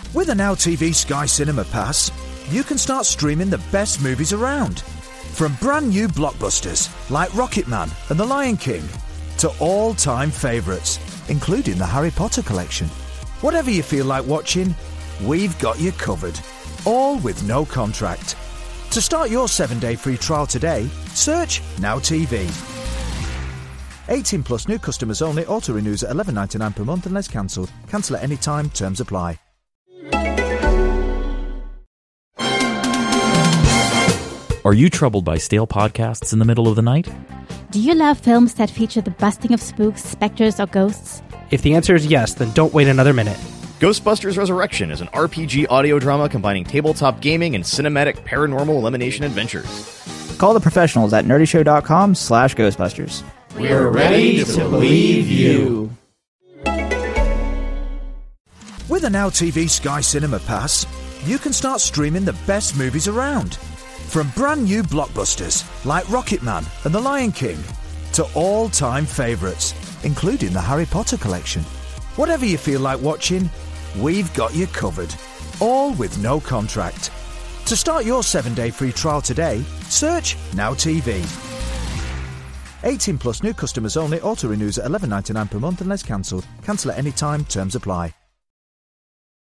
With a Now TV Sky Cinema Pass, you can start streaming the best movies around. From brand new blockbusters like Rocketman and The Lion King to all-time favourites, including the Harry Potter collection. Whatever you feel like watching, we've got you covered. All with no contract. To start your 7-day free trial today, search Now TV. 18 plus new customers only. Auto renews at $11.99 per month unless cancelled. Cancel at any time. Terms apply. Are you troubled by stale podcasts in the middle of the night? Do you love films that feature the busting of spooks, specters, or ghosts? If the answer is yes, then don't wait another minute. Ghostbusters Resurrection is an RPG audio drama combining tabletop gaming and cinematic paranormal elimination adventures. Call the professionals at nerdyshow.com/Ghostbusters. We're ready to believe you. With a Now TV Sky Cinema Pass, you can start streaming the best movies around. From brand new blockbusters like Rocketman and The Lion King to all-time favourites, including the Harry Potter collection. Whatever you feel like watching, we've got you covered. All with no contract. To start your 7-day free trial today, search Now TV. 18 plus new customers only. Auto renews at $11.99 per month unless cancelled. Cancel at any time. Terms apply.